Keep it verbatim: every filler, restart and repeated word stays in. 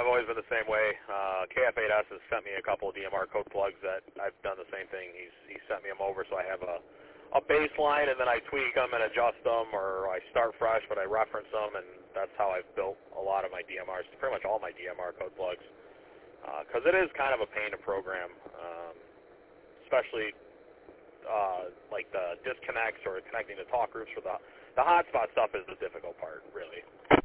I've always been the same way. Uh, K F eight S has sent me a couple of D M R code plugs that I've done the same thing. He's he sent me them over, so I have a a baseline, and then I tweak them and adjust them, or I start fresh, but I reference them, and that's how I've built a lot of my D M Rs, pretty much all my D M R code plugs, because uh, it is kind of a pain to program, um, especially uh, like the disconnects or connecting to talk groups for the the hotspot stuff is the difficult part, really.